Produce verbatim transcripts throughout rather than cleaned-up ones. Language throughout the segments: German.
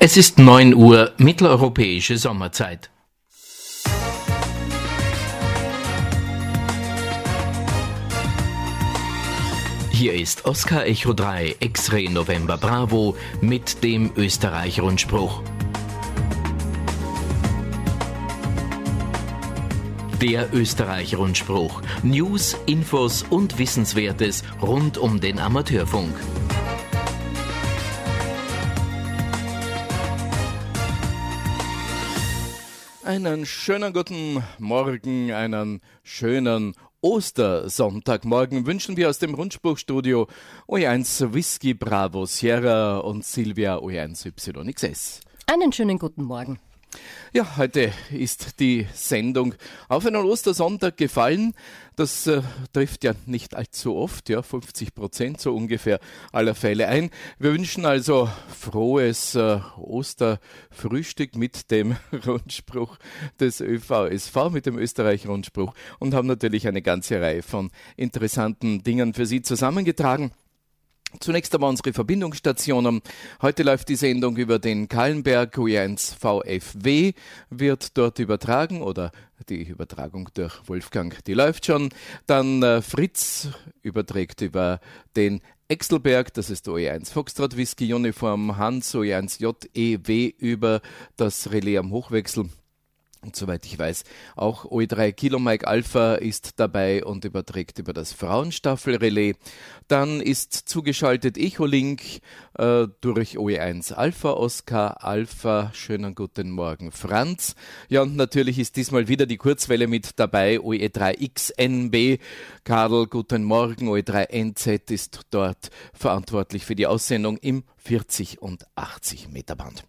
Es ist neun Uhr mitteleuropäische Sommerzeit. Hier ist Oscar Echo drei X-Ray November Bravo mit dem Österreich-Rundspruch. Der Österreich-Rundspruch. News, Infos und Wissenswertes rund um den Amateurfunk. Einen schönen guten Morgen, einen schönen Ostersonntagmorgen wünschen wir aus dem Rundspruchstudio O E eins Whisky Bravo Sierra und Silvia O E eins Y X S. Einen schönen guten Morgen. Ja, heute ist die Sendung auf einen Ostersonntag gefallen. Das äh, trifft ja nicht allzu oft, ja, fünfzig Prozent so ungefähr aller Fälle ein. Wir wünschen also frohes äh, Osterfrühstück mit dem Rundspruch des Ö V S V, mit dem Österreich-Rundspruch, und haben natürlich eine ganze Reihe von interessanten Dingen für Sie zusammengetragen. Zunächst einmal unsere Verbindungsstationen. Heute läuft die Sendung über den Kahlenberg. O E eins V F W wird dort übertragen, oder die Übertragung durch Wolfgang, die läuft schon. Dann äh, Fritz überträgt über den Exelberg, das ist O E eins Foxtrot Whisky Uniform, Hans O E eins J E W über das Relais am Hochwechsel. Und soweit ich weiß, auch O E drei Kilo Mike Alpha ist dabei und überträgt über das Frauenstaffelrelais. Dann ist zugeschaltet Echolink äh, durch O E eins Alpha Oscar Alpha. Schönen guten Morgen, Franz. Ja, und natürlich ist diesmal wieder die Kurzwelle mit dabei, O E drei X N B. Karl, guten Morgen. O E drei N Z ist dort verantwortlich für die Aussendung im vierzig und achtzig Meter Band.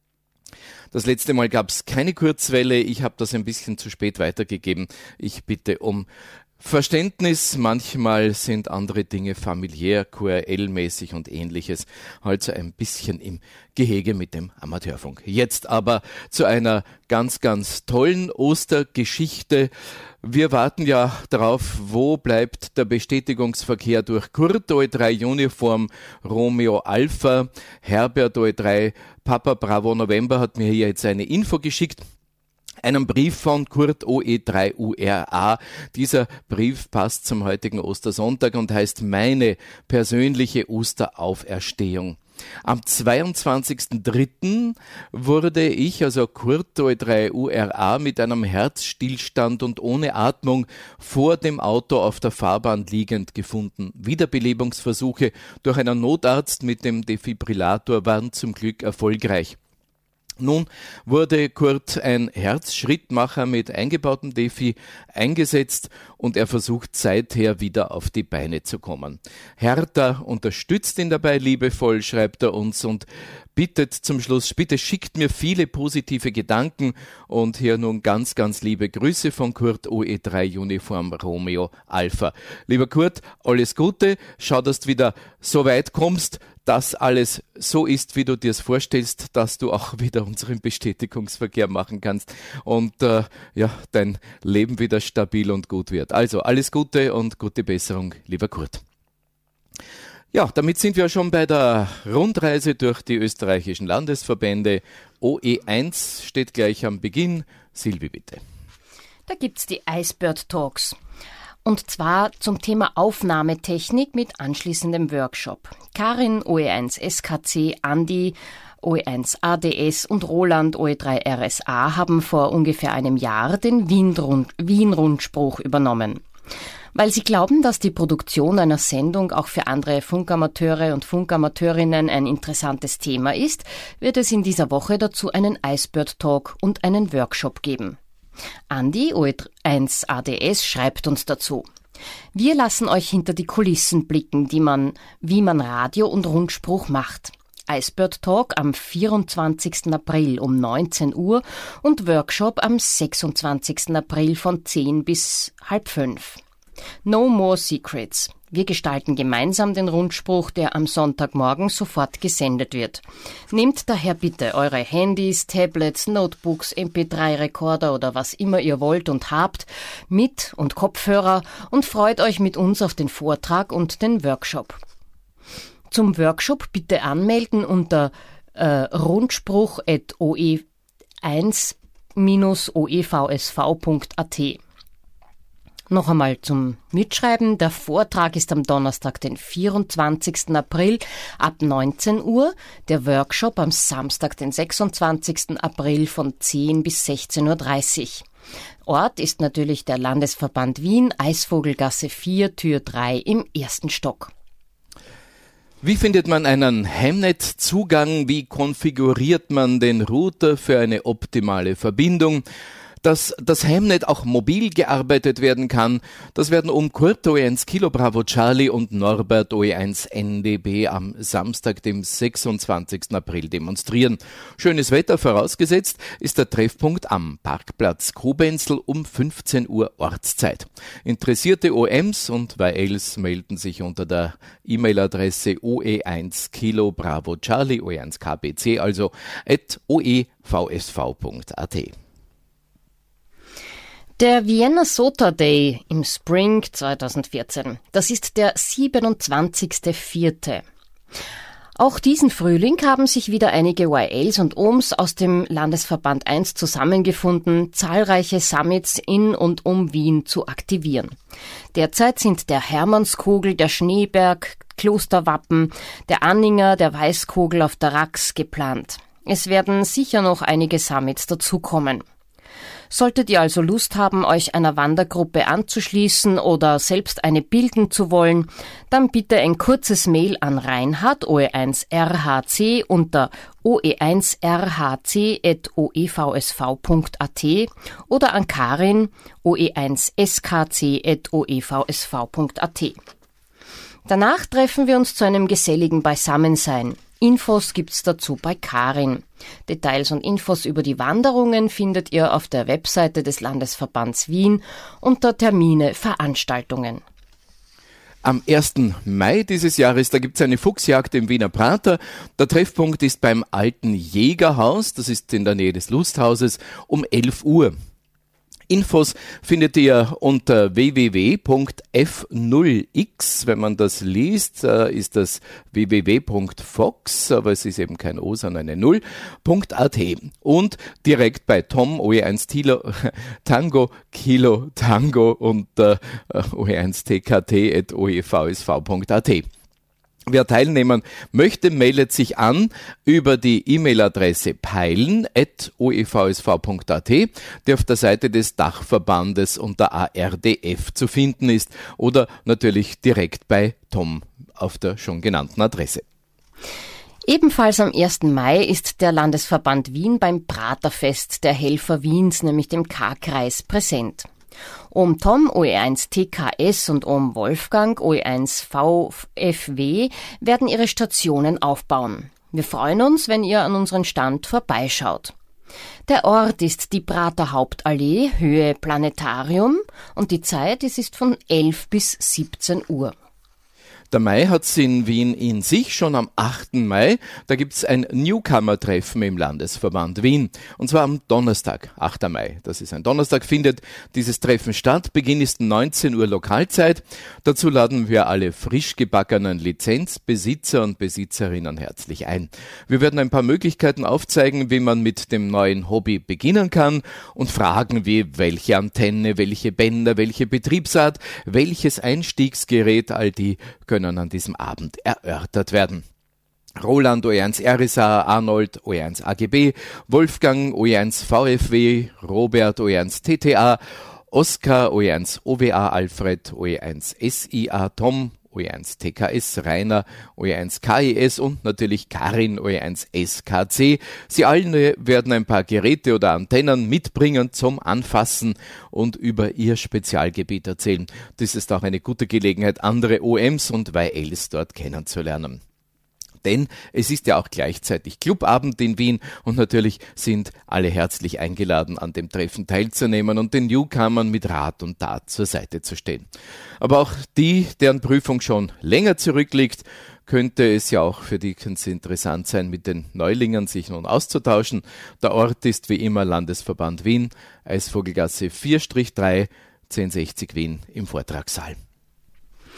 Das letzte Mal gab es keine Kurzwelle, ich habe das ein bisschen zu spät weitergegeben. Ich bitte um Verständnis, manchmal sind andere Dinge familiär, Q R L-mäßig und ähnliches, also ein bisschen im Gehege mit dem Amateurfunk. Jetzt aber zu einer ganz, ganz tollen Ostergeschichte. Wir warten ja darauf, wo bleibt der Bestätigungsverkehr durch Kurt O E drei Uniform Romeo Alpha. Herbert O E drei Papa Bravo November hat mir hier jetzt eine Info geschickt. Einen Brief von Kurt O E drei U R A. Dieser Brief passt zum heutigen Ostersonntag und heißt meine persönliche Osterauferstehung. Am zweiundzwanzigsten dritten wurde ich, also Kurt O E drei U R A, mit einem Herzstillstand und ohne Atmung vor dem Auto auf der Fahrbahn liegend gefunden. Wiederbelebungsversuche durch einen Notarzt mit dem Defibrillator waren zum Glück erfolgreich. Nun wurde Kurt ein Herzschrittmacher mit eingebautem Defi eingesetzt und er versucht seither wieder auf die Beine zu kommen. Hertha unterstützt ihn dabei liebevoll, schreibt er uns, und bittet zum Schluss, bitte schickt mir viele positive Gedanken, und hier nun ganz, ganz liebe Grüße von Kurt O E drei Uniform Romeo Alpha. Lieber Kurt, alles Gute, schau, dass du wieder so weit kommst, dass alles so ist, wie du dir es vorstellst, dass du auch wieder unseren Bestätigungsverkehr machen kannst und äh, ja, dein Leben wieder stabil und gut wird. Also alles Gute und gute Besserung, lieber Kurt. Ja, damit sind wir schon bei der Rundreise durch die österreichischen Landesverbände. O E eins steht gleich am Beginn. Silvi, bitte. Da gibt's die Icebird Talks. Und zwar zum Thema Aufnahmetechnik mit anschließendem Workshop. Karin O E eins S K C, Andi O E eins A D S und Roland O E drei R S A haben vor ungefähr einem Jahr den Wien-Rundspruch übernommen. Weil sie glauben, dass die Produktion einer Sendung auch für andere Funkamateure und Funkamateurinnen ein interessantes Thema ist, wird es in dieser Woche dazu einen Icebird Talk und einen Workshop geben. Andi O E eins A D S schreibt uns dazu: Wir lassen euch hinter die Kulissen blicken, die man, wie man Radio und Rundspruch macht. Icebird Talk am vierundzwanzigsten April um neunzehn Uhr und Workshop am sechsundzwanzigsten April von zehn bis halb fünf. No more secrets. Wir gestalten gemeinsam den Rundspruch, der am Sonntagmorgen sofort gesendet wird. Nehmt daher bitte eure Handys, Tablets, Notebooks, M P drei Rekorder oder was immer ihr wollt und habt mit und Kopfhörer und freut euch mit uns auf den Vortrag und den Workshop. Zum Workshop bitte anmelden unter äh, rundspruch at o e eins o e v s v punkt a t. Noch einmal zum Mitschreiben. Der Vortrag ist am Donnerstag, den vierundzwanzigsten April ab neunzehn Uhr. Der Workshop am Samstag, den sechsundzwanzigsten April von zehn bis sechzehn Uhr dreißig. Ort ist natürlich der Landesverband Wien, Eisvogelgasse vier, Tür drei im ersten Stock. Wie findet man einen Hemnet-Zugang? Wie konfiguriert man den Router für eine optimale Verbindung? Dass das Hemnet auch mobil gearbeitet werden kann, das werden um Kurt O E eins Kilo Bravo Charlie und Norbert O E eins N D B am Samstag, dem sechsundzwanzigsten April demonstrieren. Schönes Wetter vorausgesetzt, ist der Treffpunkt am Parkplatz Kobenzl um fünfzehn Uhr Ortszeit. Interessierte O Ms und Y Ls melden sich unter der E-Mail-Adresse O E eins Kilo Bravo Charlie, O E eins K B C, also at o e v s v punkt a t. Der Vienna Sota Day im Spring zweitausendvierzehn, das ist der siebenundzwanzigster vierte Auch diesen Frühling haben sich wieder einige Y Ls und O Ms aus dem Landesverband eins zusammengefunden, zahlreiche Summits in und um Wien zu aktivieren. Derzeit sind der Hermannskogel, der Schneeberg, Klosterwappen, der Anninger, der Weißkogel auf der Rax geplant. Es werden sicher noch einige Summits dazukommen. Solltet ihr also Lust haben, euch einer Wandergruppe anzuschließen oder selbst eine bilden zu wollen, dann bitte ein kurzes Mail an Reinhard O E eins R H C unter o e eins r h c at o e v s v punkt a t oder an Karin O E eins S K C at o e v s v punkt a t. Danach treffen wir uns zu einem geselligen Beisammensein. Infos gibt's dazu bei Karin. Details und Infos über die Wanderungen findet ihr auf der Webseite des Landesverbands Wien unter Termine, Veranstaltungen. Am ersten Mai dieses Jahres, da gibt es eine Fuchsjagd im Wiener Prater. Der Treffpunkt ist beim Alten Jägerhaus, das ist in der Nähe des Lusthauses, um elf Uhr. Infos findet ihr unter w w w punkt f null x. Wenn man das liest, ist das w w w punkt fox, aber es ist eben kein O, sondern eine null, .at. Und direkt bei Tom O E eins Tilo, Tango Kilo Tango und äh, O E eins T K T at o e v s v punkt a t. Wer teilnehmen möchte, meldet sich an über die E-Mail-Adresse peilen at o e v s v punkt a t, die auf der Seite des Dachverbandes unter A R D F zu finden ist, oder natürlich direkt bei Tom auf der schon genannten Adresse. Ebenfalls am ersten Mai ist der Landesverband Wien beim Praterfest der Helfer Wiens, nämlich dem K-Kreis, präsent. Um Tom O E eins T K S und um Wolfgang O E eins V F W werden ihre Stationen aufbauen. Wir freuen uns, wenn ihr an unseren Stand vorbeischaut. Der Ort ist die Prater Hauptallee, Höhe Planetarium, und die Zeit es ist von elf bis siebzehn Uhr. Der Mai hat es in Wien in sich, schon am achten Mai. Da gibt es ein Newcomer-Treffen im Landesverband Wien. Und zwar am Donnerstag, achter Mai. Das ist ein Donnerstag, findet dieses Treffen statt. Beginn ist neunzehn Uhr Lokalzeit. Dazu laden wir alle frisch gebackenen Lizenzbesitzer und Besitzerinnen herzlich ein. Wir werden ein paar Möglichkeiten aufzeigen, wie man mit dem neuen Hobby beginnen kann, und Fragen wie welche Antenne, welche Bänder, welche Betriebsart, welches Einstiegsgerät, all die können an diesem Abend erörtert werden. Roland O E eins R S A, Arnold O E eins A G B, Wolfgang O E eins V F W, Robert O E eins T T A, Oskar O E eins O W A, Alfred O E eins S I A, Tom O E eins T K S, Rainer O E eins K I S und natürlich Karin O E eins S K C. Sie alle werden ein paar Geräte oder Antennen mitbringen zum Anfassen und über ihr Spezialgebiet erzählen. Das ist auch eine gute Gelegenheit, andere O Ms und Y Ls dort kennenzulernen. Denn es ist ja auch gleichzeitig Clubabend in Wien und natürlich sind alle herzlich eingeladen, an dem Treffen teilzunehmen und den Newcomern mit Rat und Tat zur Seite zu stehen. Aber auch die, deren Prüfung schon länger zurückliegt, könnte es ja auch für die ganz interessant sein, mit den Neulingen sich nun auszutauschen. Der Ort ist wie immer Landesverband Wien, Eisvogelgasse vier drei, zehn sechzig Wien im Vortragssaal.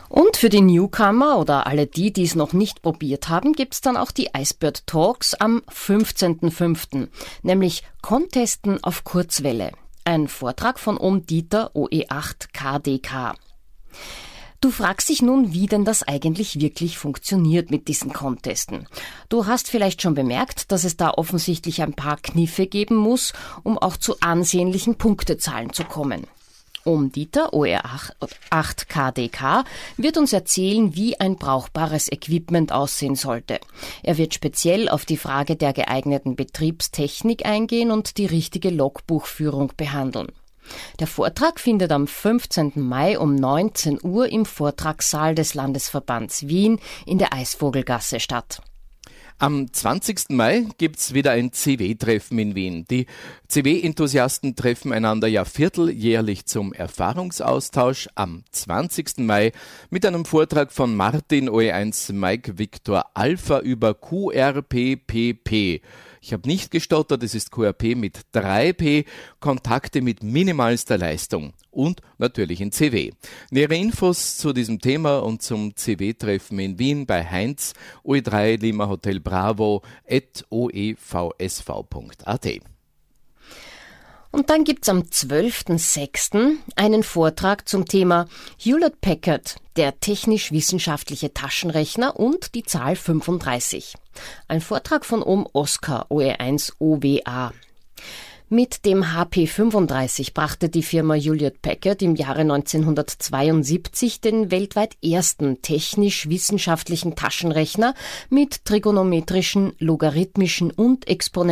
Und für die Newcomer oder alle die, die es noch nicht probiert haben, gibt's dann auch die Icebird Talks am fünfzehnten fünften, nämlich Contesten auf Kurzwelle. Ein Vortrag von Om Dieter O E acht K D K. Du fragst dich nun, wie denn das eigentlich wirklich funktioniert mit diesen Contesten. Du hast vielleicht schon bemerkt, dass es da offensichtlich ein paar Kniffe geben muss, um auch zu ansehnlichen Punktezahlen zu kommen. Om Dieter O E acht K D K wird uns erzählen, wie ein brauchbares Equipment aussehen sollte. Er wird speziell auf die Frage der geeigneten Betriebstechnik eingehen und die richtige Logbuchführung behandeln. Der Vortrag findet am fünfzehnten Mai um neunzehn Uhr im Vortragssaal des Landesverbands Wien in der Eisvogelgasse statt. Am zwanzigsten Mai gibt's wieder ein C W-Treffen in Wien. Die C W-Enthusiasten treffen einander ja vierteljährlich zum Erfahrungsaustausch am zwanzigsten Mai mit einem Vortrag von Martin O E eins Mike Victor Alpha über Q R P P P. Ich habe nicht gestottert, es ist Q R P mit drei P, Kontakte mit minimalster Leistung und natürlich in C W. Nähere Infos zu diesem Thema und zum C W-Treffen in Wien bei Heinz O E drei Lima Hotel Bravo at o e v s v punkt a t. Und dann gibt's am zwölften sechsten einen Vortrag zum Thema Hewlett-Packard, der technisch-wissenschaftliche Taschenrechner und die Zahl fünfunddreißig. Ein Vortrag von Om Oskar O E eins O W A. Mit dem H P fünfunddreißig brachte die Firma Hewlett-Packard im Jahre neunzehnhundertzweiundsiebzig den weltweit ersten technisch-wissenschaftlichen Taschenrechner mit trigonometrischen, logarithmischen und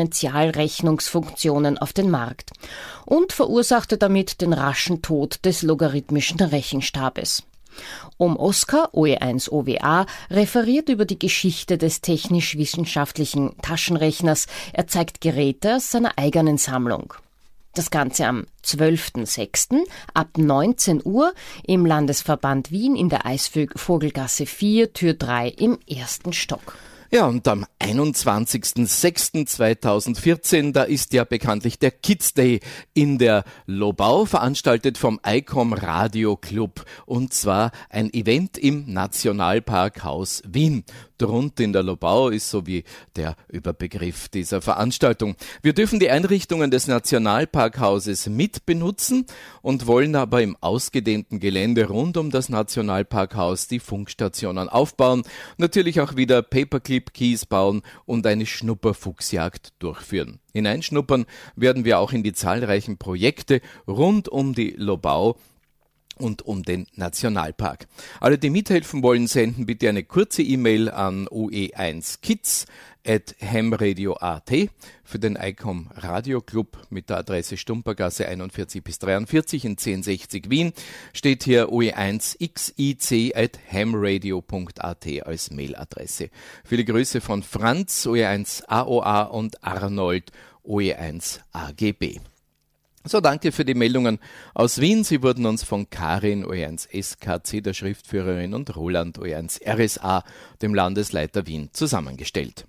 Exponentialrechnungsfunktionen auf den Markt und verursachte damit den raschen Tod des logarithmischen Rechenstabes. Om Oskar O E eins O W A referiert über die Geschichte des technisch-wissenschaftlichen Taschenrechners. Er zeigt Geräte aus seiner eigenen Sammlung. Das Ganze am zwölften sechsten ab neunzehn Uhr im Landesverband Wien in der Eisvogelgasse vier, Tür drei im ersten Stock. Ja, und am einundzwanzigsten sechsten zweitausendvierzehn, da ist ja bekanntlich der Kids Day in der Lobau, veranstaltet vom ICOM Radio Club. Und zwar ein Event im Nationalparkhaus Wien. Drunter in der Lobau ist so wie der Überbegriff dieser Veranstaltung. Wir dürfen die Einrichtungen des Nationalparkhauses mitbenutzen und wollen aber im ausgedehnten Gelände rund um das Nationalparkhaus die Funkstationen aufbauen, natürlich auch wieder Paperclip-Keys bauen und eine Schnupperfuchsjagd durchführen. Hineinschnuppern werden wir auch in die zahlreichen Projekte rund um die Lobau und um den Nationalpark. Alle, die mithelfen wollen, senden bitte eine kurze E-Mail an o e eins kids at hamradio punkt a t für den ICOM Radio Club mit der Adresse Stumpergasse einundvierzig bis dreiundvierzig in zehn sechzig Wien. Steht hier o e eins x i c at hamradio punkt a t als Mailadresse. Viele Grüße von Franz O E eins A O A und Arnold O E eins A G B. So, danke für die Meldungen aus Wien. Sie wurden uns von Karin O E eins S K C, der Schriftführerin, und Roland O E eins R S A, dem Landesleiter Wien, zusammengestellt.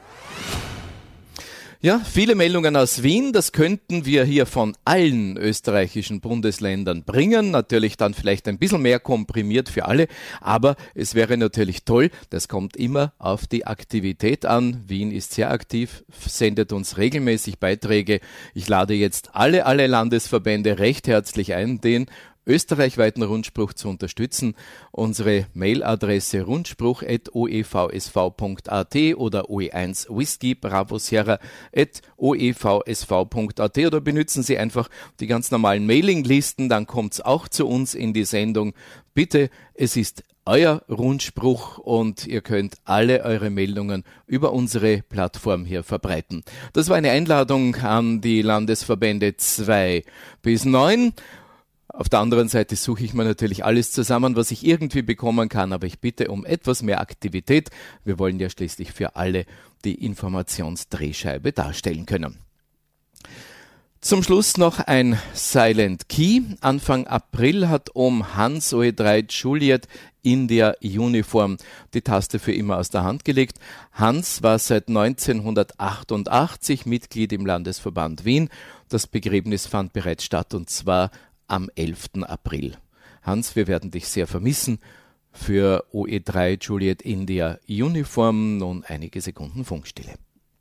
Ja, viele Meldungen aus Wien, das könnten wir hier von allen österreichischen Bundesländern bringen, natürlich dann vielleicht ein bisschen mehr komprimiert für alle, aber es wäre natürlich toll, das kommt immer auf die Aktivität an. Wien ist sehr aktiv, sendet uns regelmäßig Beiträge. Ich lade jetzt alle, alle Landesverbände recht herzlich ein, den österreichweiten Rundspruch zu unterstützen. Unsere Mailadresse rundspruch at o e v s v punkt a t oder o e eins Whisky Bravo Sierra at o e v s v punkt a t oder benutzen Sie einfach die ganz normalen Mailinglisten, dann kommt es auch zu uns in die Sendung. Bitte, es ist euer Rundspruch und ihr könnt alle eure Meldungen über unsere Plattform hier verbreiten. Das war eine Einladung an die Landesverbände zwei bis neun. Auf der anderen Seite suche ich mir natürlich alles zusammen, was ich irgendwie bekommen kann, aber ich bitte um etwas mehr Aktivität. Wir wollen ja schließlich für alle die Informationsdrehscheibe darstellen können. Zum Schluss noch ein Silent Key. Anfang April hat Om Hans O E drei Juliet in der Uniform die Taste für immer aus der Hand gelegt. Hans war seit neunzehnhundertachtundachtzig Mitglied im Landesverband Wien. Das Begräbnis fand bereits statt und zwar am elften April. Hans, wir werden dich sehr vermissen. für O E drei Juliet India Uniform. Nun einige Sekunden Funkstille.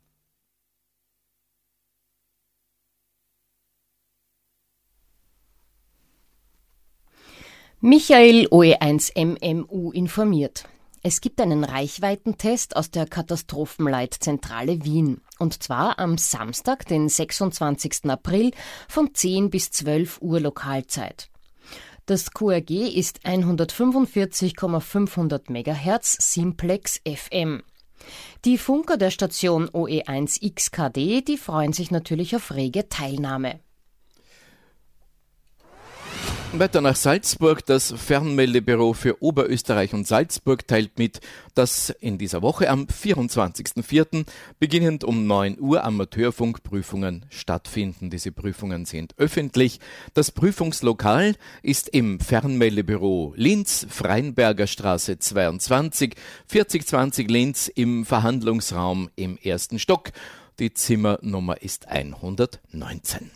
Michael O E eins M M U informiert. Es gibt einen Reichweitentest aus der Katastrophenleitzentrale Wien. Und zwar am Samstag, den sechsundzwanzigsten April von zehn bis zwölf Uhr Lokalzeit. Das Q R G ist hundertfünfundvierzig Komma fünfhundert Megahertz Simplex F M. Die Funker der Station O E eins X K D, die freuen sich natürlich auf rege Teilnahme. Weiter nach Salzburg. Das Fernmeldebüro für Oberösterreich und Salzburg teilt mit, dass in dieser Woche am vierundzwanzigsten vierten beginnend um neun Uhr Amateurfunkprüfungen stattfinden. Diese Prüfungen sind öffentlich. Das Prüfungslokal ist im Fernmeldebüro Linz, Freienberger Straße zweiundzwanzig, vierzig zwanzig Linz im Verhandlungsraum im ersten Stock. Die Zimmernummer ist hundertneunzehn.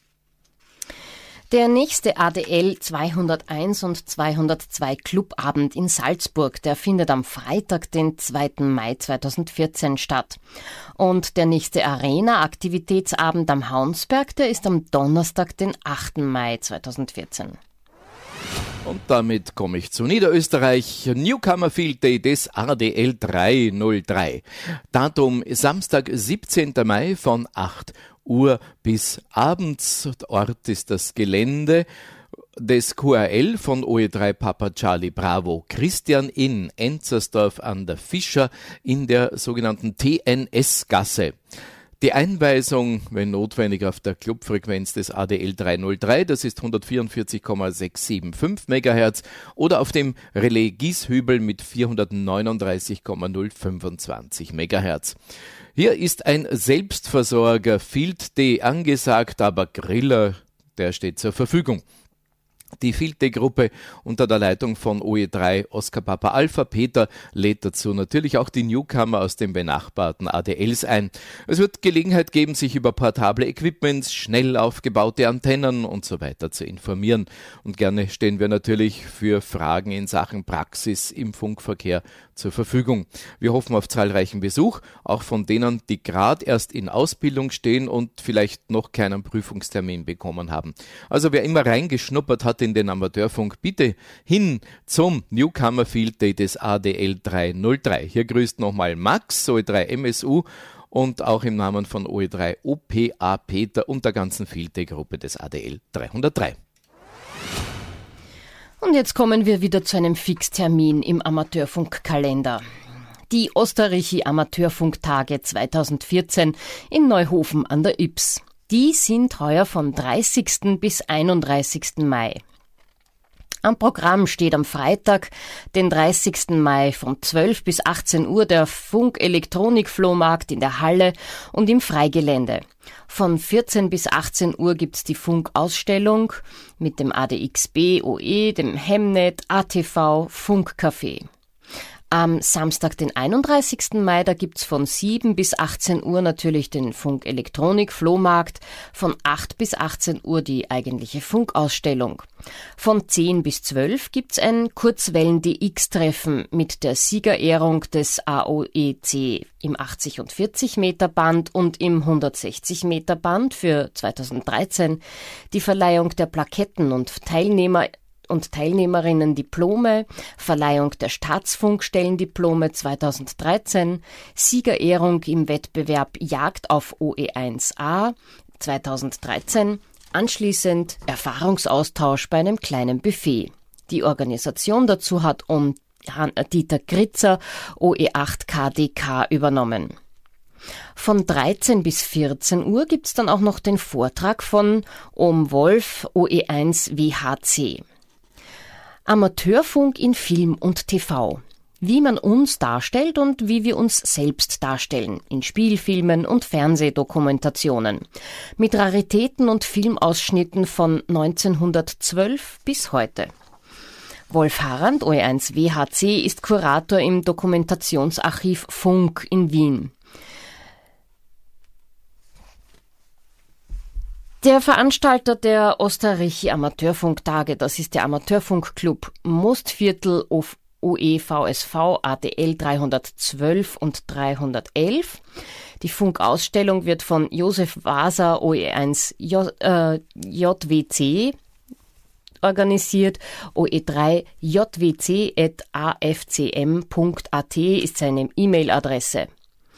Der nächste A D L zweihunderteins und zweihundertzwei Clubabend in Salzburg, der findet am Freitag, den zweiten Mai zweitausendvierzehn statt. Und der nächste Arena-Aktivitätsabend am Haunsberg, der ist am Donnerstag, den achten Mai zweitausendvierzehn. Und damit komme ich zu Niederösterreich. Newcomer Field Day des A D L dreihundertdrei. Datum Samstag, siebzehnten Mai von acht Uhr bis abends. Ort ist das Gelände des Q R L von O E drei Papa Charlie Bravo Christian in Enzersdorf an der Fischer in der sogenannten T N S-Gasse. Die Einweisung, wenn notwendig, auf der Clubfrequenz des A D L dreihundertdrei, das ist hundertvierundvierzig Komma sechshundertfünfundsiebzig Megahertz, oder auf dem Relais Gieshübel mit vierhundertneununddreißig Komma null fünfundzwanzig Megahertz. Hier ist ein Selbstversorger Field Day angesagt, aber Griller, der steht zur Verfügung. Die Field Day Gruppe unter der Leitung von O E drei Oscar Papa Alpha Peter lädt dazu natürlich auch die Newcomer aus den benachbarten A D Ls ein. Es wird Gelegenheit geben, sich über portable Equipments, schnell aufgebaute Antennen und so weiter zu informieren. Und gerne stehen wir natürlich für Fragen in Sachen Praxis im Funkverkehr zur Verfügung. Wir hoffen auf zahlreichen Besuch, auch von denen, die gerade erst in Ausbildung stehen und vielleicht noch keinen Prüfungstermin bekommen haben. Also wer immer reingeschnuppert hat in den Amateurfunk, bitte hin zum Newcomer Field Day des A D L dreihundertdrei. Hier grüßt nochmal Max, O E drei M S U und auch im Namen von O E drei O P A Peter und der ganzen Field Day Gruppe des A D L dreihundertdrei. Und jetzt kommen wir wieder zu einem Fixtermin im Amateurfunkkalender. Die Osterrichi Amateurfunktage zweitausendvierzehn in Neuhofen an der Ybbs. Die sind heuer vom dreißigsten bis einunddreißigsten Mai. Am Programm steht am Freitag, den dreißigsten Mai von zwölf bis achtzehn Uhr der Funk-Elektronik-Flohmarkt in der Halle und im Freigelände. Von vierzehn bis achtzehn Uhr gibt's die Funkausstellung mit dem A D X B O E, dem Hemnet, A T V, Funkcafé. Am Samstag, den einunddreißigsten Mai, da gibt's von sieben bis achtzehn Uhr natürlich den Funk-Elektronik-Flohmarkt, von acht bis achtzehn Uhr die eigentliche Funkausstellung. Von zehn bis zwölf gibt's ein Kurzwellen-D X-Treffen mit der Siegerehrung des A O E C im achtzig und vierzig Meter Band und im hundertsechzig Meter Band für zweitausenddreizehn, die Verleihung der Plaketten und Teilnehmer und Teilnehmerinnen Diplome, Verleihung der Staatsfunkstellendiplome zweitausenddreizehn, Siegerehrung im Wettbewerb Jagd auf O E eins A zweitausenddreizehn, anschließend Erfahrungsaustausch bei einem kleinen Buffet. Die Organisation dazu hat um Dieter Gritzer, O E acht K D K, übernommen. Von dreizehn bis vierzehn Uhr gibt's dann auch noch den Vortrag von Ohm Wolf, O E eins W H C. Amateurfunk in Film und T V. Wie man uns darstellt und wie wir uns selbst darstellen, in Spielfilmen und Fernsehdokumentationen. Mit Raritäten und Filmausschnitten von neunzehnhundertzwölf bis heute. Wolf Harrand, O E eins W H C, ist Kurator im Dokumentationsarchiv Funk in Wien. Der Veranstalter der Osterrichi Amateurfunktage, das ist der Amateurfunkclub Mostviertel O E V S V A D L dreihundertzwölf und dreihundertelf. Die Funkausstellung wird von Josef Waser O E eins J, äh, J W C organisiert. O E drei J W C at a f c m punkt a t ist seine E-Mail-Adresse.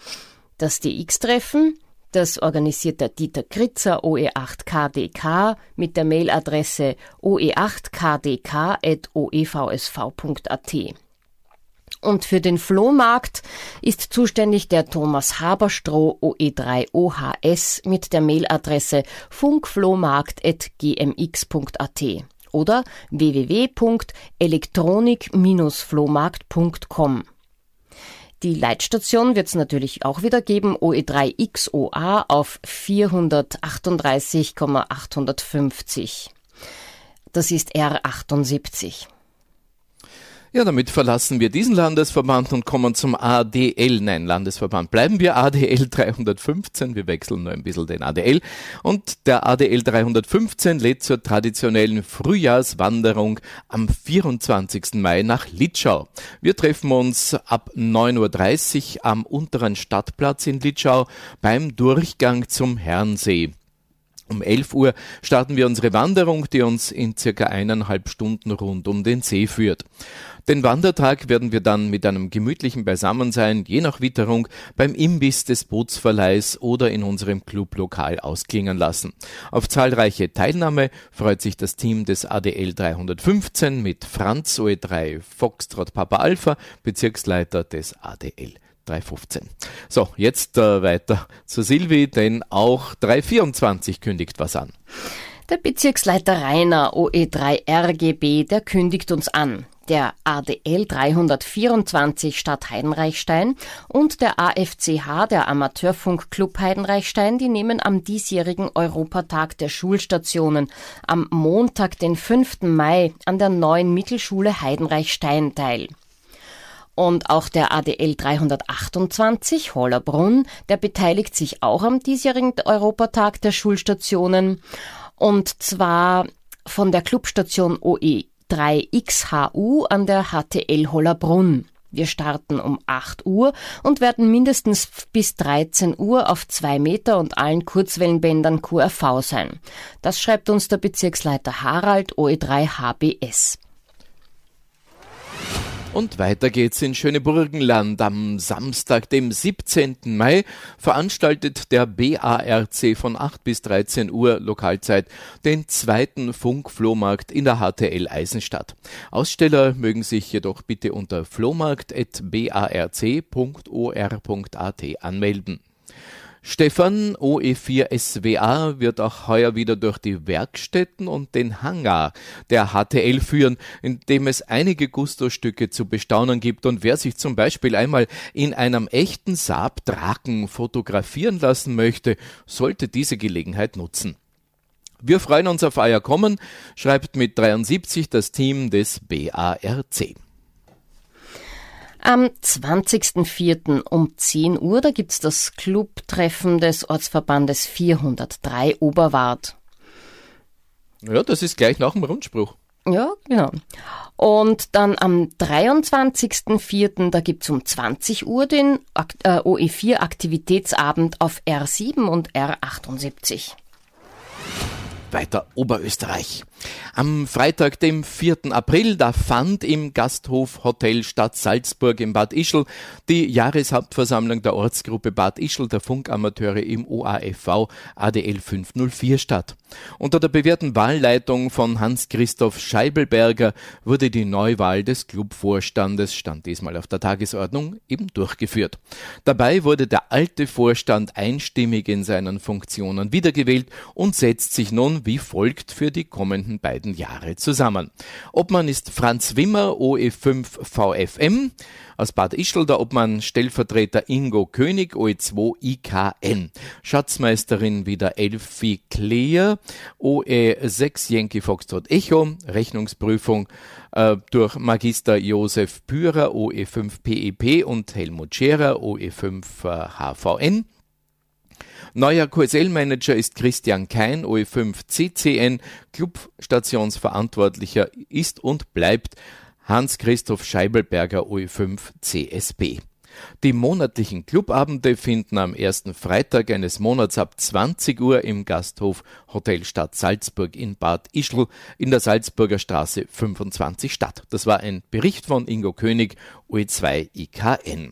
Das D X-Treffen, das organisiert der Dieter Kritzer O E acht K D K mit der Mailadresse o e acht k d k at o e v s v punkt a t. Und für den Flohmarkt ist zuständig der Thomas Haberstroh O E drei O H S mit der Mailadresse funkflohmarkt at g m x punkt a t oder w w w punkt elektronik Bindestrich flohmarkt punkt com. Die Leitstation wird es natürlich auch wieder geben, O E drei X O A auf vierhundertachtunddreißig achthundertfünfzig. Das ist R achtundsiebzig. Ja, damit verlassen wir diesen Landesverband und kommen zum A D L. Nein, Landesverband bleiben wir, A D L dreihundertfünfzehn. Wir wechseln nur ein bisschen den A D L. Und der A D L dreihundertfünfzehn lädt zur traditionellen Frühjahrswanderung am vierundzwanzigsten Mai nach Litschau. Wir treffen uns ab neun Uhr dreißig am unteren Stadtplatz in Litschau beim Durchgang zum Herrensee. Um elf Uhr starten wir unsere Wanderung, die uns in circa eineinhalb Stunden rund um den See führt. Den Wandertag werden wir dann mit einem gemütlichen Beisammensein, je nach Witterung, beim Imbiss des Bootsverleihs oder in unserem Clublokal ausklingen lassen. Auf zahlreiche Teilnahme freut sich das Team des A D L dreihundertfünfzehn mit Franz O E drei Foxtrot Papa Alpha, Bezirksleiter des A D L dreihundertfünfzehn. So, jetzt äh, weiter zu Silvi, denn auch dreihundertvierundzwanzig kündigt was an. Der Bezirksleiter Rainer O E drei R G B, der kündigt uns an. Der A D L dreihundertvierundzwanzig Stadt Heidenreichstein und der A F C H, der Amateurfunkclub Heidenreichstein, die nehmen am diesjährigen Europatag der Schulstationen am Montag, den fünften Mai, an der neuen Mittelschule Heidenreichstein teil. Und auch der A D L dreihundertachtundzwanzig Hollerbrunn, der beteiligt sich auch am diesjährigen Europatag der Schulstationen, und zwar von der Clubstation O E drei X H U an der H T L Hollerbrunn. Wir starten um acht Uhr und werden mindestens bis dreizehn Uhr auf zwei Meter und allen Kurzwellenbändern Q R V sein. Das schreibt uns der Bezirksleiter Harald O E drei H B S. Und weiter geht's in Schöneburgenland. Am Samstag, dem siebzehnten Mai, veranstaltet der B A R C von acht bis dreizehn Uhr Lokalzeit den zweiten Funkflohmarkt in der H T L Eisenstadt. Aussteller mögen sich jedoch bitte unter flohmarkt at b a r c punkt o r punkt a t anmelden. Stefan O E vier S W A wird auch heuer wieder durch die Werkstätten und den Hangar der H T L führen, in dem es einige Gusto-Stücke zu bestaunen gibt, und wer sich zum Beispiel einmal in einem echten Saab Draken fotografieren lassen möchte, sollte diese Gelegenheit nutzen. Wir freuen uns auf euer Kommen, schreibt mit dreiundsiebzig das Team des B A R C. Am zwanzigsten vierten um zehn Uhr, da gibt's das Clubtreffen des Ortsverbandes vierhundertdrei Oberwart. Ja, das ist gleich nach dem Rundspruch. Ja, genau. Und dann am dreiundzwanzigsten vierten, da gibt's um zwanzig Uhr den äh, O E vier Aktivitätsabend auf R sieben und R achtundsiebzig. Weiter Oberösterreich. Am Freitag, dem vierten April, da fand im Gasthof Hotel Stadt Salzburg in Bad Ischl die Jahreshauptversammlung der Ortsgruppe Bad Ischl der Funkamateure im O A F V A D L fünfhundertvier statt. Unter der bewährten Wahlleitung von Hans-Christoph Scheibelberger wurde die Neuwahl des Clubvorstandes, stand diesmal auf der Tagesordnung, eben durchgeführt. Dabei wurde der alte Vorstand einstimmig in seinen Funktionen wiedergewählt und setzt sich nun wie folgt für die kommenden beiden Jahre zusammen. Obmann ist Franz Wimmer, O E fünf V F M. Aus Bad Ischl der Obmann Stellvertreter Ingo König, O E zwei I K N. Schatzmeisterin wieder Elfie Kleer, O E sechs Yankee Foxtrot Echo. Rechnungsprüfung äh, durch Magister Josef Pürer, O E fünf P E P und Helmut Scherer, O E fünf äh, H V N. Neuer Q S L-Manager ist Christian Kein, O E fünf C C N. Clubstationsverantwortlicher ist und bleibt Hans-Christoph Scheibelberger O E fünf C S B. Die monatlichen Clubabende finden am ersten Freitag eines Monats ab zwanzig Uhr im Gasthof Hotel Stadt Salzburg in Bad Ischl in der Salzburger Straße fünfundzwanzig statt. Das war ein Bericht von Ingo König, O E zwei I K N.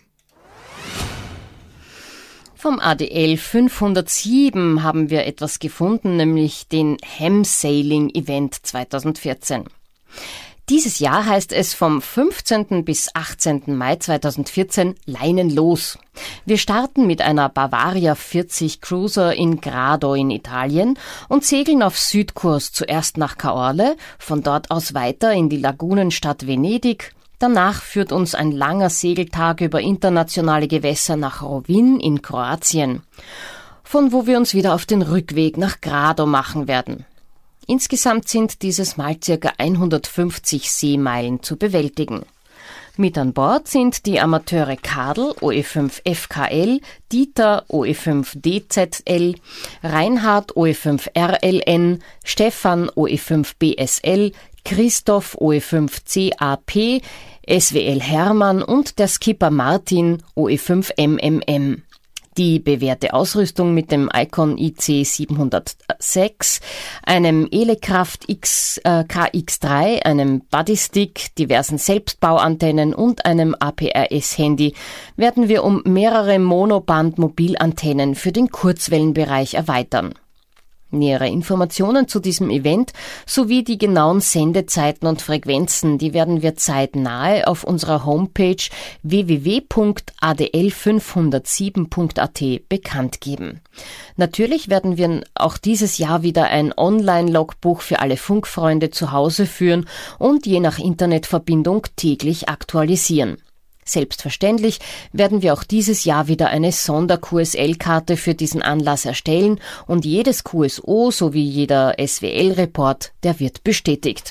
Vom A D L fünfhundertsieben haben wir etwas gefunden, nämlich den Ham-Sailing Event zweitausendvierzehn. Dieses Jahr heißt es vom fünfzehnten bis achtzehnten Mai zweitausendvierzehn Leinen los. Wir starten mit einer Bavaria vierzig Cruiser in Grado in Italien und segeln auf Südkurs zuerst nach Caorle, von dort aus weiter in die Lagunenstadt Venedig. Danach führt uns ein langer Segeltag über internationale Gewässer nach Rovinj in Kroatien, von wo wir uns wieder auf den Rückweg nach Grado machen werden. Insgesamt sind dieses Mal ca. hundertfünfzig Seemeilen zu bewältigen. Mit an Bord sind die Amateure Kadel O E fünf F K L, Dieter O E fünf D Z L, Reinhard O E fünf R L N, Stefan O E fünf B S L, Christoph O E fünf C A P, S W L Hermann und der Skipper Martin O E fünf M M M. Die bewährte Ausrüstung mit dem Icon I C siebenhundertsechs, einem Elekraft X, äh, K X drei, einem Bodystick, diversen Selbstbauantennen und einem A P R S-Handy werden wir um mehrere Monoband-Mobilantennen für den Kurzwellenbereich erweitern. Nähere Informationen zu diesem Event sowie die genauen Sendezeiten und Frequenzen, die werden wir zeitnahe auf unserer Homepage w w w punkt a d l fünfhundertsieben punkt a t bekannt geben. Natürlich werden wir auch dieses Jahr wieder ein Online-Logbuch für alle Funkfreunde zu Hause führen und je nach Internetverbindung täglich aktualisieren. Selbstverständlich werden wir auch dieses Jahr wieder eine Sonder-Q S L-Karte für diesen Anlass erstellen und jedes Q S O sowie jeder S W L-Report, der wird bestätigt.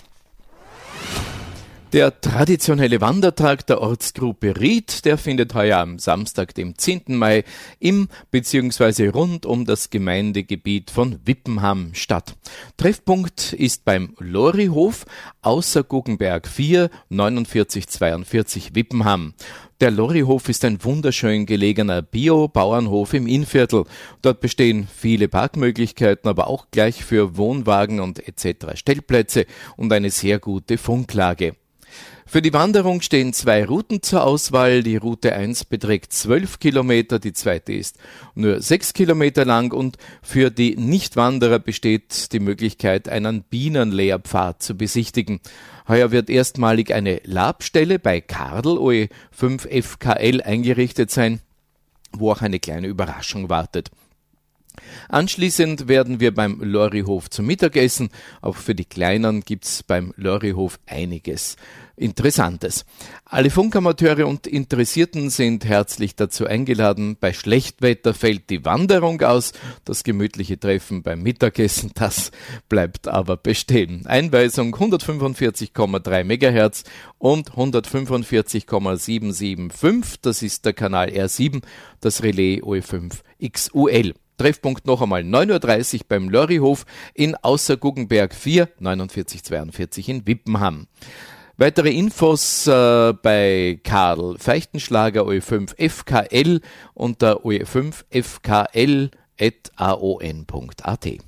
Der traditionelle Wandertag der Ortsgruppe Ried, der findet heuer am Samstag, dem zehnten Mai, im bzw. rund um das Gemeindegebiet von Wippenham statt. Treffpunkt ist beim Lorihof, außer Guggenberg vier, neunundvierzig zweiundvierzig Wippenham. Der Lorihof ist ein wunderschön gelegener Bio-Bauernhof im Innviertel. Dort bestehen viele Parkmöglichkeiten, aber auch gleich für Wohnwagen und et cetera Stellplätze und eine sehr gute Funklage. Für die Wanderung stehen zwei Routen zur Auswahl. Die Route eins beträgt zwölf Kilometer, die zweite ist nur sechs Kilometer lang und für die Nichtwanderer besteht die Möglichkeit, einen Bienenlehrpfad zu besichtigen. Heuer wird erstmalig eine Labstelle bei Kadel O E fünf F K L eingerichtet sein, wo auch eine kleine Überraschung wartet. Anschließend werden wir beim Lorihof zum Mittagessen. Auch für die Kleinen gibt's beim Lorihof einiges Interessantes. Alle Funkamateure und Interessierten sind herzlich dazu eingeladen. Bei Schlechtwetter fällt die Wanderung aus. Das gemütliche Treffen beim Mittagessen, das bleibt aber bestehen. Einweisung hundertfünfundvierzig Komma drei Megahertz und hundertfünfundvierzig Komma siebenhundertfünfundsiebzig. Das ist der Kanal R sieben, das Relais O E fünf X U L. Treffpunkt noch einmal neun Uhr dreißig beim Lorihof in Außerguggenberg vier, neunundvierzig zweiundvierzig in Wippenham. Weitere Infos äh, bei Karl Feichtenschlager O E fünf F K L unter o e fünf f k l at a o n punkt a t.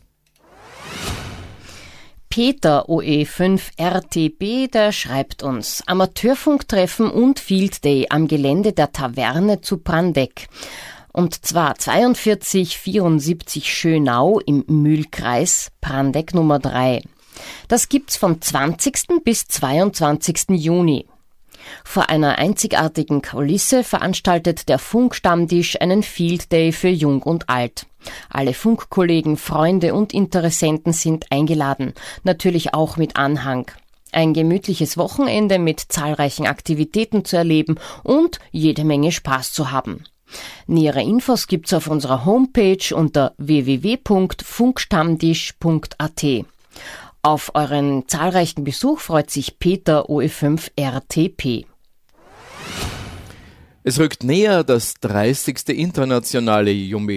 Peter O E fünf R T B, der schreibt uns: Amateurfunktreffen und Field Day am Gelände der Taverne zu Brandeck. Und zwar zweiundvierzig vierundsiebzig Schönau im Mühlkreis, Brandeck Nummer drei. Das gibt's vom zwanzigsten bis zweiundzwanzigsten Juni. Vor einer einzigartigen Kulisse veranstaltet der Funkstammtisch einen Field Day für Jung und Alt. Alle Funkkollegen, Freunde und Interessenten sind eingeladen, natürlich auch mit Anhang. Ein gemütliches Wochenende mit zahlreichen Aktivitäten zu erleben und jede Menge Spaß zu haben. Nähere Infos gibt's auf unserer Homepage unter w w w punkt funkstammtisch punkt a t. Auf euren zahlreichen Besuch freut sich Peter O E fünf R T P. Es rückt näher das dreißigste internationale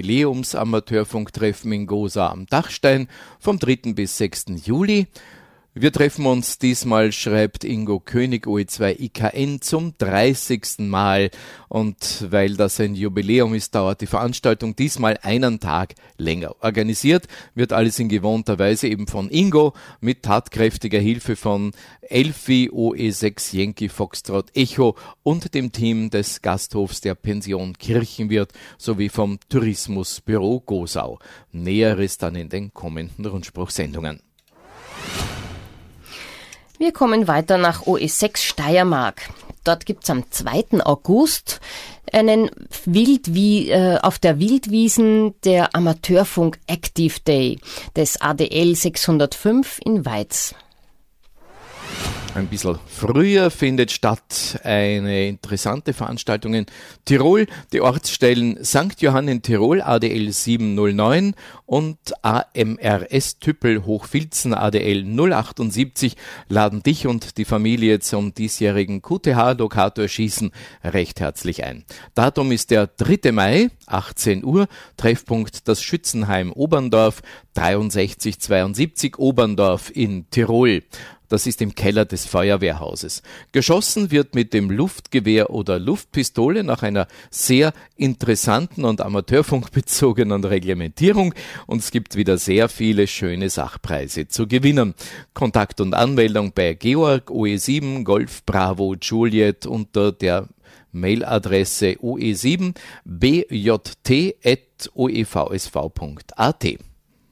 Jubiläums-Amateurfunktreffen in Gosa am Dachstein vom dritten bis sechsten Juli. Wir treffen uns diesmal, schreibt Ingo König, O E zwei I K N, zum dreißigsten Mal. Und weil das ein Jubiläum ist, dauert die Veranstaltung diesmal einen Tag länger. Organisiert wird alles in gewohnter Weise eben von Ingo mit tatkräftiger Hilfe von Elfi, O E sechs Yankee Foxtrot Echo und dem Team des Gasthofs der Pension Kirchenwirt sowie vom Tourismusbüro Gosau. Näheres dann in den kommenden Rundspruchsendungen. Wir kommen weiter nach O E sechs Steiermark. Dort gibt's am zweiten August einen Wildwie- äh, auf der Wildwiesen der Amateurfunk Active Day des A D L sechshundertfünf in Weiz. Ein bisschen früher findet statt eine interessante Veranstaltung in Tirol. Die Ortsstellen Sankt Johann in Tirol, A D L siebenhundertneun und A M R S Tüppel Hochfilzen, A D L null achtundsiebzig, laden dich und die Familie zum diesjährigen Q T H-Lokatorschießen recht herzlich ein. Datum ist der dritte Mai, achtzehn Uhr, Treffpunkt das Schützenheim Oberndorf, dreiundsechzig zweiundsiebzig Oberndorf in Tirol. Das ist im Keller des Feuerwehrhauses. Geschossen wird mit dem Luftgewehr oder Luftpistole nach einer sehr interessanten und amateurfunkbezogenen Reglementierung und es gibt wieder sehr viele schöne Sachpreise zu gewinnen. Kontakt und Anmeldung bei Georg O E sieben Golf Bravo Juliet unter der Mailadresse o e sieben b j t at o e v s v punkt a t.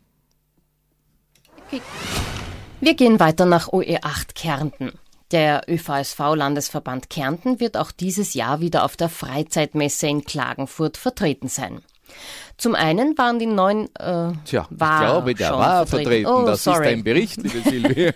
Okay. Wir gehen weiter nach O E acht Kärnten. Der Ö V S V-Landesverband Kärnten wird auch dieses Jahr wieder auf der Freizeitmesse in Klagenfurt vertreten sein. Zum einen waren die neuen... Äh, Tja, war ich glaube, der war vertreten. vertreten. Oh, das sorry. ist ein Bericht, liebe Silvia.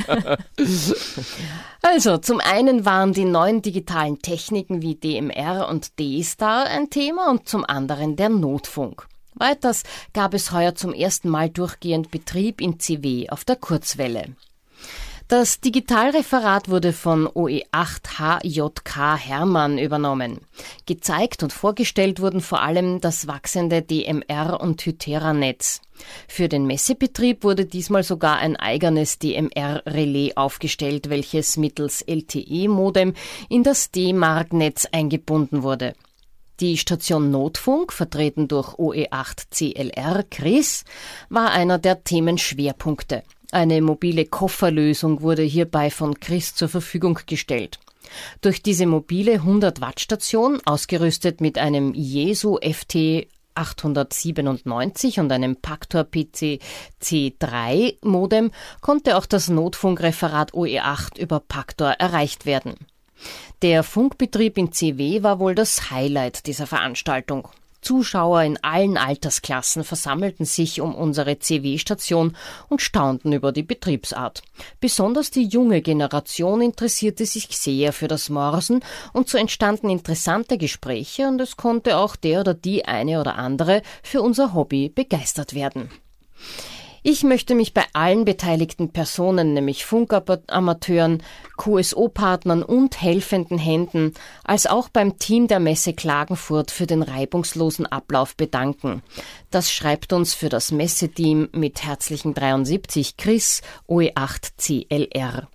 Also, zum einen waren die neuen digitalen Techniken wie D M R und D-Star ein Thema und zum anderen der Notfunk. Weiters gab es heuer zum ersten Mal durchgehend Betrieb in C W auf der Kurzwelle. Das Digitalreferat wurde von O E acht H J K Hermann übernommen. Gezeigt und vorgestellt wurden vor allem das wachsende D M R- und Hytera-Netz. Für den Messebetrieb wurde diesmal sogar ein eigenes D M R-Relais aufgestellt, welches mittels L T E-Modem in das D-Mark-Netz eingebunden wurde. Die Station Notfunk, vertreten durch O E acht C L R Chris, war einer der Themenschwerpunkte. Eine mobile Kofferlösung wurde hierbei von Chris zur Verfügung gestellt. Durch diese mobile hundert Watt Station, ausgerüstet mit einem Jesu F T achthundertsiebenundneunzig und einem Pactor P C C drei Modem, konnte auch das Notfunkreferat O E acht über Pactor erreicht werden. Der Funkbetrieb in C W war wohl das Highlight dieser Veranstaltung. Zuschauer in allen Altersklassen versammelten sich um unsere C W-Station und staunten über die Betriebsart. Besonders die junge Generation interessierte sich sehr für das Morsen und so entstanden interessante Gespräche und es konnte auch der oder die eine oder andere für unser Hobby begeistert werden. Ich möchte mich bei allen beteiligten Personen, nämlich Funkamateuren, Q S O-Partnern und helfenden Händen, als auch beim Team der Messe Klagenfurt für den reibungslosen Ablauf bedanken. Das schreibt uns für das Messeteam mit herzlichen dreiundsiebzig Chris, O E acht C L R.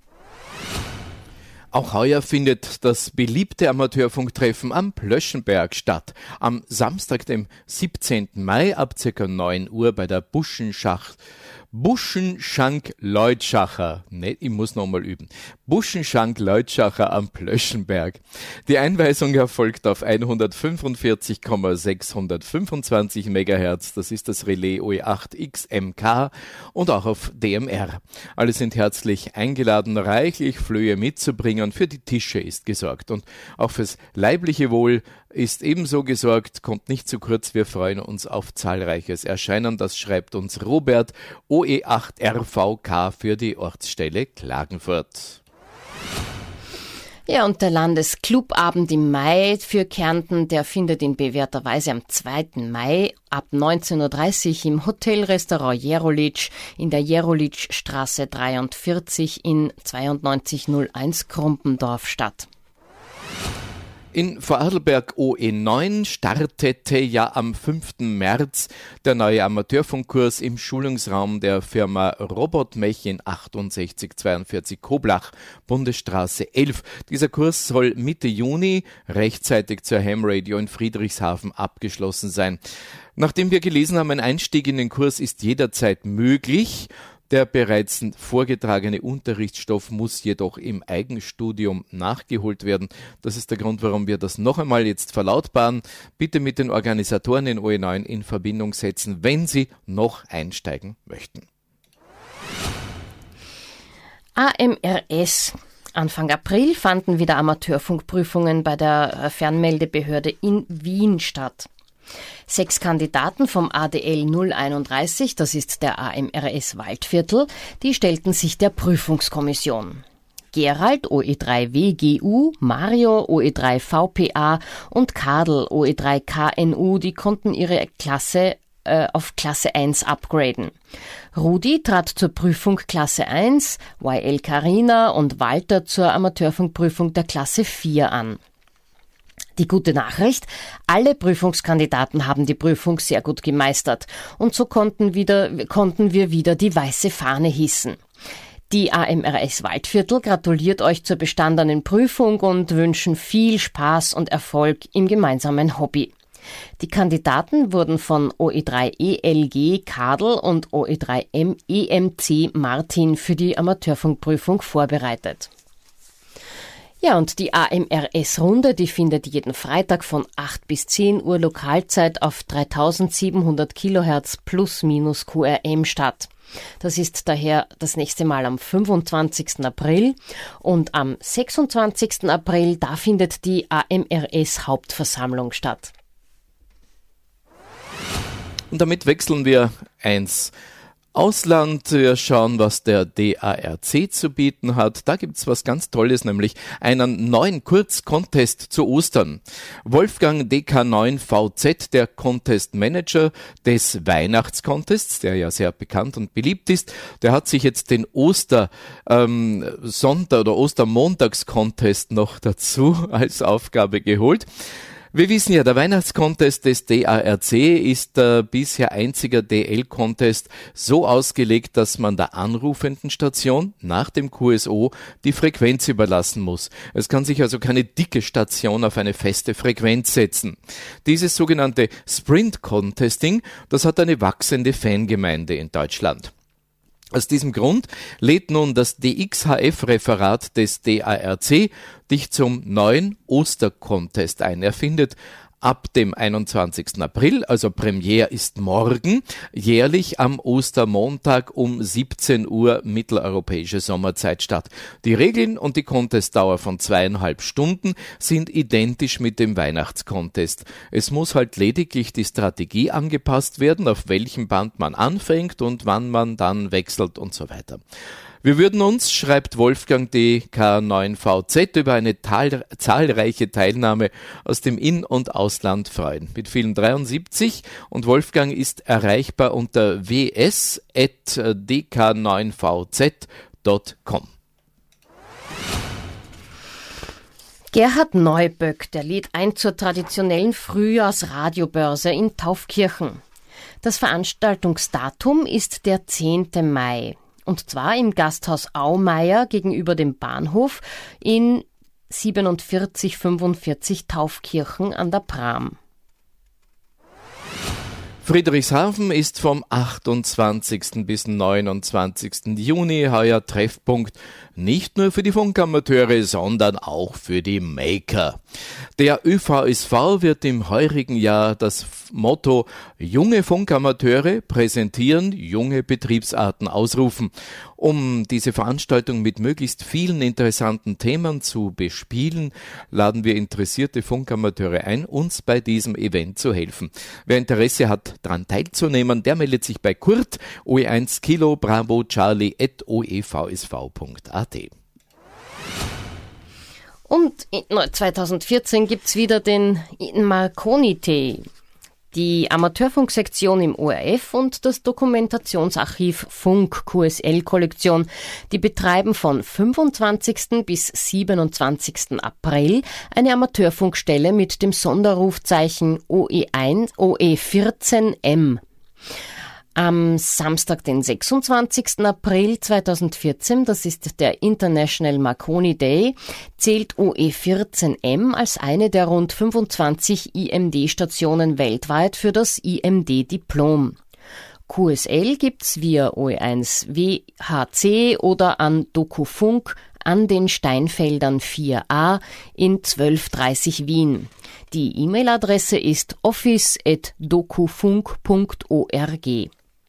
Auch heuer findet das beliebte Amateurfunktreffen am Plöschenberg statt. Am Samstag, dem siebzehnten Mai ab ca. neun Uhr bei der Buschenschach Buschenschank-Leutschacher. Ne, ich muss nochmal üben. Buschenschank-Leutschacher am Plöschenberg. Die Einweisung erfolgt auf hundertfünfundvierzig Komma sechshundertfünfundzwanzig Megahertz. Das ist das Relais O E acht X M K und auch auf D M R. Alle sind herzlich eingeladen, reichlich Flöhe mitzubringen. Für die Tische ist gesorgt. Und auch fürs leibliche Wohl ist ebenso gesorgt, kommt nicht zu kurz, wir freuen uns auf zahlreiches Erscheinen, das schreibt uns Robert, O E acht R V K für die Ortsstelle Klagenfurt. Ja, und der Landesclubabend im Mai für Kärnten, der findet in bewährter Weise am zweiten Mai ab neunzehn Uhr dreißig im Hotelrestaurant Jerolitsch in der Jerolitschstraße dreiundvierzig in zweiundneunzig null eins Krumpendorf statt. In Vorarlberg O E neun startete ja am fünften März der neue Amateurfunkkurs im Schulungsraum der Firma Robotmech in achtundsechzig zweiundvierzig Koblach, Bundesstraße elf. Dieser Kurs soll Mitte Juni rechtzeitig zur Ham Radio in Friedrichshafen abgeschlossen sein. Nachdem wir gelesen haben, ein Einstieg in den Kurs ist jederzeit möglich. Der bereits vorgetragene Unterrichtsstoff muss jedoch im Eigenstudium nachgeholt werden. Das ist der Grund, warum wir das noch einmal jetzt verlautbaren. Bitte mit den Organisatoren in O E neun in Verbindung setzen, wenn Sie noch einsteigen möchten. A M R S. Anfang April fanden wieder Amateurfunkprüfungen bei der Fernmeldebehörde in Wien statt. Sechs Kandidaten vom A D L null einunddreißig, das ist der A M R S Waldviertel, die stellten sich der Prüfungskommission. Gerald O E drei W G U, Mario O E drei V P A und Kadel O E drei K N U, die konnten ihre Klasse äh, auf Klasse eins upgraden. Rudi trat zur Prüfung Klasse eins, Y L Carina und Walter zur Amateurfunkprüfung der Klasse vier an. Die gute Nachricht, alle Prüfungskandidaten haben die Prüfung sehr gut gemeistert und so konnten, wieder, konnten wir wieder die weiße Fahne hissen. Die A M R S Waldviertel gratuliert euch zur bestandenen Prüfung und wünschen viel Spaß und Erfolg im gemeinsamen Hobby. Die Kandidaten wurden von O E drei E L G Kadel und O E drei M E M C Martin für die Amateurfunkprüfung vorbereitet. Ja, und die A M R S-Runde, die findet jeden Freitag von acht bis zehn Uhr Lokalzeit auf dreitausendsiebenhundert Kilohertz plus minus Q R M statt. Das ist daher das nächste Mal am fünfundzwanzigsten April und am sechsundzwanzigsten April, da findet die A M R S-Hauptversammlung statt. Und damit wechseln wir eins. Ausland, wir schauen, was der D A R C zu bieten hat. Da gibt's was ganz Tolles, nämlich einen neuen Kurzcontest zu Ostern. Wolfgang D K neun V Z, der Contest Manager des Weihnachtscontests, der ja sehr bekannt und beliebt ist, der hat sich jetzt den Oster ähm, Sonntag- oder Ostermontags-Contest noch dazu als Aufgabe geholt. Wir wissen ja, der Weihnachtscontest des D A R C ist der bisher einziger D L-Contest so ausgelegt, dass man der anrufenden Station nach dem Q S O die Frequenz überlassen muss. Es kann sich also keine dicke Station auf eine feste Frequenz setzen. Dieses sogenannte Sprint-Contesting, das hat eine wachsende Fangemeinde in Deutschland. Aus diesem Grund lädt nun das D X H F-Referat des D A R C dich zum neuen Ostercontest ein. Er findet ab dem einundzwanzigsten April, also Premiere ist morgen, jährlich am Ostermontag um siebzehn Uhr mitteleuropäische Sommerzeit statt. Die Regeln und die Contestdauer von zweieinhalb Stunden sind identisch mit dem Weihnachtscontest. Es muss halt lediglich die Strategie angepasst werden, auf welchem Band man anfängt und wann man dann wechselt und so weiter. Wir würden uns, schreibt Wolfgang D K neun V Z, über eine tal- zahlreiche Teilnahme aus dem In- und Ausland freuen. Mit vielen dreiundsiebzig und Wolfgang ist erreichbar unter w s at d k neun v z punkt com. Gerhard Neuböck, der lädt ein zur traditionellen Frühjahrsradiobörse in Taufkirchen. Das Veranstaltungsdatum ist der zehnte Mai. Und zwar im Gasthaus Aumeier gegenüber dem Bahnhof in siebenundvierzig fünfundvierzig Taufkirchen an der Pram. Friedrichshafen ist vom achtundzwanzigsten bis neunundzwanzigsten Juni heuer Treffpunkt, nicht nur für die Funkamateure, sondern auch für die Maker. Der Ö V S V wird im heurigen Jahr das Motto Junge Funkamateure präsentieren, junge Betriebsarten ausrufen. Um diese Veranstaltung mit möglichst vielen interessanten Themen zu bespielen, laden wir interessierte Funkamateure ein, uns bei diesem Event zu helfen. Wer Interesse hat, daran teilzunehmen, der meldet sich bei Kurt O E eins Kilo Bravo Charlie at o e v s v punkt a t. Und zweitausendvierzehn gibt's wieder den Marconi-Tee. Die Amateurfunksektion im O R F und das Dokumentationsarchiv Funk Q S L-Kollektion, die betreiben von fünfundzwanzigsten bis siebenundzwanzigsten April eine Amateurfunkstelle mit dem Sonderrufzeichen O E eins, O E vierzehn M. Am Samstag, den sechsundzwanzigsten April zweitausendvierzehn, das ist der International Marconi Day, zählt O E vierzehn M als eine der rund fünfundzwanzig I M D-Stationen weltweit für das I M D-Diplom. Q S L gibt's via O E eins W H C oder an Dokufunk an den Steinfeldern vier a in zwölf dreißig Wien. Die E-Mail-Adresse ist office at dokufunk punkt org.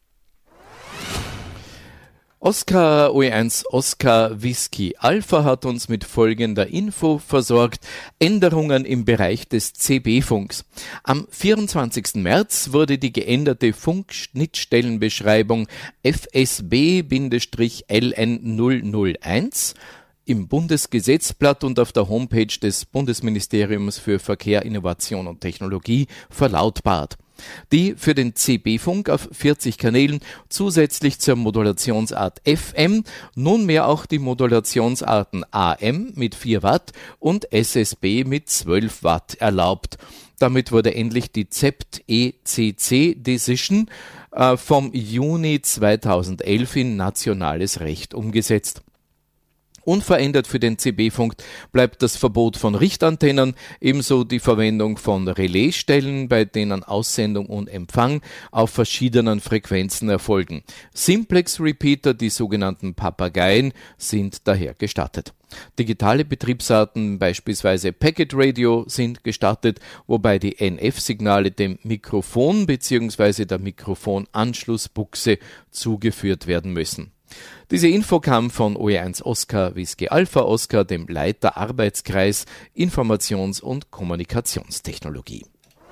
Oscar O E eins Oscar Whisky Alpha hat uns mit folgender Info versorgt. Änderungen im Bereich des C B-Funks. Am vierundzwanzigsten März wurde die geänderte Funkschnittstellenbeschreibung F S B L N null null eins im Bundesgesetzblatt und auf der Homepage des Bundesministeriums für Verkehr, Innovation und Technologie verlautbart. Die für den C B-Funk auf vierzig Kanälen zusätzlich zur Modulationsart F M nunmehr auch die Modulationsarten A M mit vier Watt und S S B mit zwölf Watt erlaubt. Damit wurde endlich die Z E P T E C C Decision äh, vom Juni zweitausendelf in nationales Recht umgesetzt. Unverändert für den C B-Funk bleibt das Verbot von Richtantennen, ebenso die Verwendung von Relaisstellen, bei denen Aussendung und Empfang auf verschiedenen Frequenzen erfolgen. Simplex-Repeater, die sogenannten Papageien, sind daher gestattet. Digitale Betriebsarten, beispielsweise Packet Radio, sind gestattet, wobei die N F-Signale dem Mikrofon bzw. der Mikrofonanschlussbuchse zugeführt werden müssen. Diese Info kam von O E eins Oscar Whisky Alpha Oscar, dem Leiter Arbeitskreis Informations- und Kommunikationstechnologie.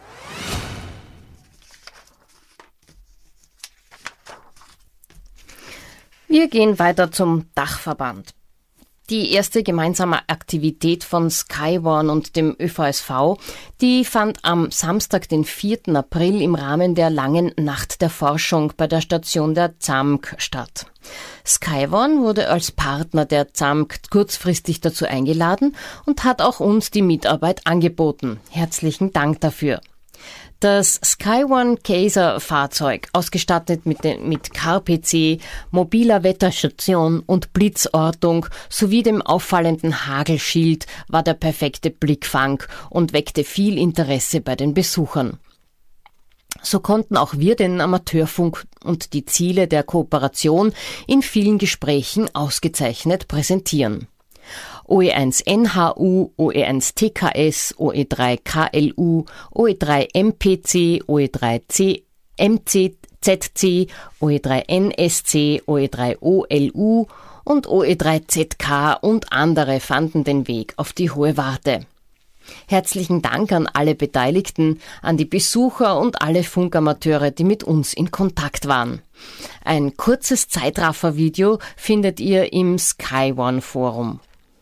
Wir gehen weiter zum Dachverband. Die erste gemeinsame Aktivität von SkyOne und dem Ö V S V, die fand am Samstag, den vierten April im Rahmen der langen Nacht der Forschung bei der Station der Z A M K statt. SkyOne wurde als Partner der Z A M K kurzfristig dazu eingeladen und hat auch uns die Mitarbeit angeboten. Herzlichen Dank dafür. Das SkyOne Kaiser-Fahrzeug, ausgestattet mit, den, mit K P C, mobiler Wetterstation und Blitzortung sowie dem auffallenden Hagelschild, war der perfekte Blickfang und weckte viel Interesse bei den Besuchern. So konnten auch wir den Amateurfunk und die Ziele der Kooperation in vielen Gesprächen ausgezeichnet präsentieren. O E eins N H U, O E eins T K S, O E drei K L U, O E drei M P C, O E drei C M C Z C, O E drei N S C, O E drei O L U und O E drei Z K und andere fanden den Weg auf die Hohe Warte. Herzlichen Dank an alle Beteiligten, an die Besucher und alle Funkamateure, die mit uns in Kontakt waren. Ein kurzes Zeitraffer-Video findet ihr im SkyOne Forum.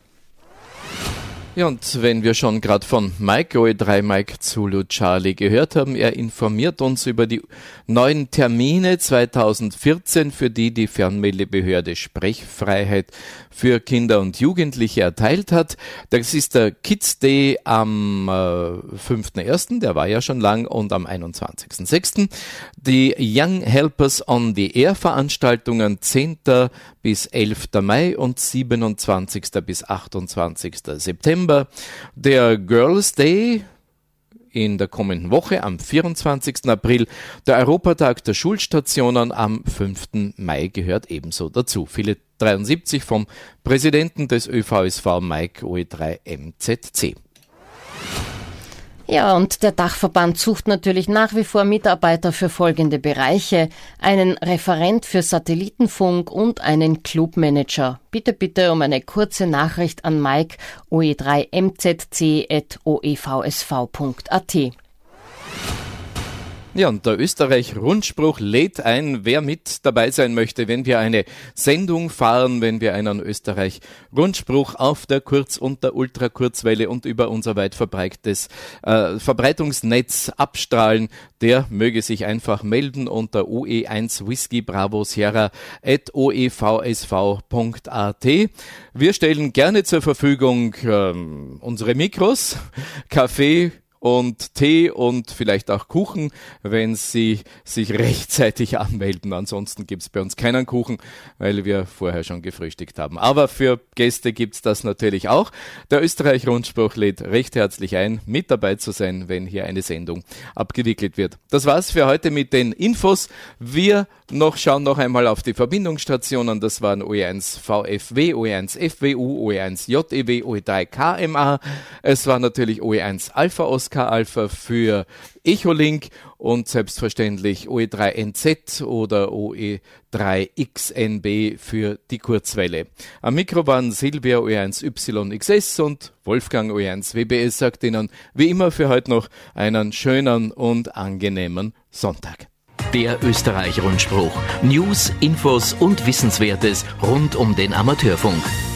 Ja, und wenn wir schon gerade von Mike, O E drei Mike Zulu Charlie gehört haben, er informiert uns über die neuen Termine zweitausendvierzehn, für die die Fernmeldebehörde Sprechfreiheit für Kinder und Jugendliche erteilt hat. Das ist der Kids Day am äh, fünften ersten, der war ja schon lang, und am einundzwanzigsten sechsten Die Young Helpers on the Air Veranstaltungen zehnten bis elften Mai und siebenundzwanzigsten bis achtundzwanzigsten September. Der Girls Day in der kommenden Woche am vierundzwanzigsten April. Der Europatag der Schulstationen am fünften Mai gehört ebenso dazu. Viele dreiundsiebzig vom Präsidenten des Ö V S V Mike O E drei M Z C. Ja, und der Dachverband sucht natürlich nach wie vor Mitarbeiter für folgende Bereiche: einen Referent für Satellitenfunk und einen Clubmanager. Bitte, bitte um eine kurze Nachricht an Mike O E drei M Z C at o e v s v punkt a t. Ja, und der Österreich-Rundspruch lädt ein, wer mit dabei sein möchte, wenn wir eine Sendung fahren, wenn wir einen Österreich-Rundspruch auf der Kurz- und der Ultrakurzwelle und über unser weit verbreitetes äh, Verbreitungsnetz abstrahlen, der möge sich einfach melden unter O E eins Whisky Bravo Sierra at o e v s v punkt a t. Wir stellen gerne zur Verfügung ähm, unsere Mikros, Kaffee und Tee und vielleicht auch Kuchen, wenn Sie sich rechtzeitig anmelden. Ansonsten gibt's bei uns keinen Kuchen, weil wir vorher schon gefrühstückt haben. Aber für Gäste gibt's das natürlich auch. Der Österreich-Rundspruch lädt recht herzlich ein, mit dabei zu sein, wenn hier eine Sendung abgewickelt wird. Das war's für heute mit den Infos. Wir noch schauen noch einmal auf die Verbindungsstationen. Das waren O E eins V F W, O E eins F W U, O E eins J E W, O E drei K M A. Es war natürlich O E eins Alpha Oscar Alpha für Echolink und selbstverständlich O E drei N Z oder O E drei X N B für die Kurzwelle. Am Mikro waren Silvia O E eins Y X S und Wolfgang O E eins W B S sagt Ihnen wie immer für heute noch einen schönen und angenehmen Sonntag. Der Österreich-Rundspruch. News, Infos und Wissenswertes rund um den Amateurfunk.